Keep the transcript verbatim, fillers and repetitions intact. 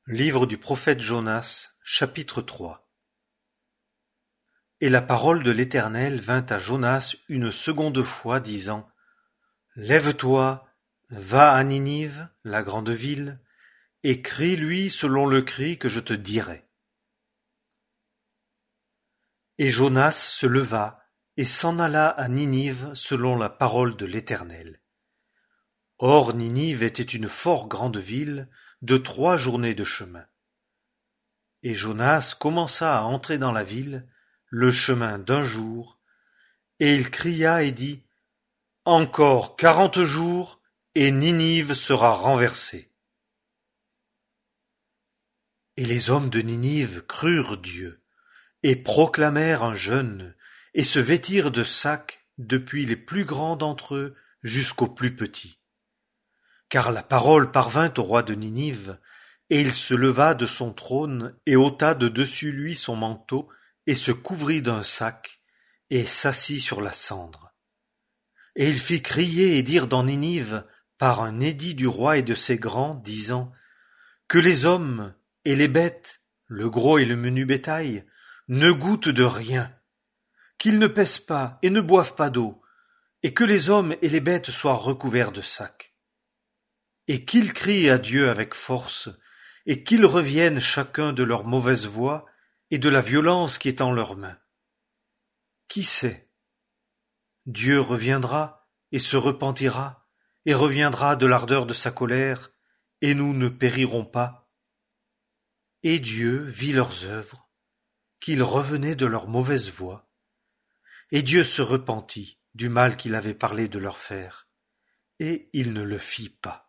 Livre du prophète Jonas, chapitre trois. Et la parole de l'Éternel vint à Jonas une seconde fois, disant: Lève-toi, va à Ninive, la grande ville, et crie-lui selon le cri que je te dirai. Et Jonas se leva et s'en alla à Ninive selon la parole de l'Éternel. Or Ninive était une fort grande ville, de trois journées de chemin. Et Jonas commença à entrer dans la ville, le chemin d'un jour, et il cria et dit: Encore quarante jours, et Ninive sera renversée. Et les hommes de Ninive crurent Dieu, et proclamèrent un jeûne, et se vêtirent de sacs, depuis les plus grands d'entre eux jusqu'aux plus petits. Car la parole parvint au roi de Ninive, et il se leva de son trône, et ôta de dessus lui son manteau, et se couvrit d'un sac, et s'assit sur la cendre. Et il fit crier et dire dans Ninive, par un édit du roi et de ses grands, disant: Que les hommes et les bêtes, le gros et le menu bétail, ne goûtent de rien, qu'ils ne pèsent pas et ne boivent pas d'eau, et que les hommes et les bêtes soient recouverts de sacs. Et qu'ils crient à Dieu avec force, et qu'ils reviennent chacun de leur mauvaise voie et de la violence qui est en leurs mains. Qui sait? Dieu reviendra et se repentira, et reviendra de l'ardeur de sa colère, et nous ne périrons pas. Et Dieu vit leurs œuvres, qu'ils revenaient de leur mauvaise voie, et Dieu se repentit du mal qu'il avait parlé de leur faire, et il ne le fit pas.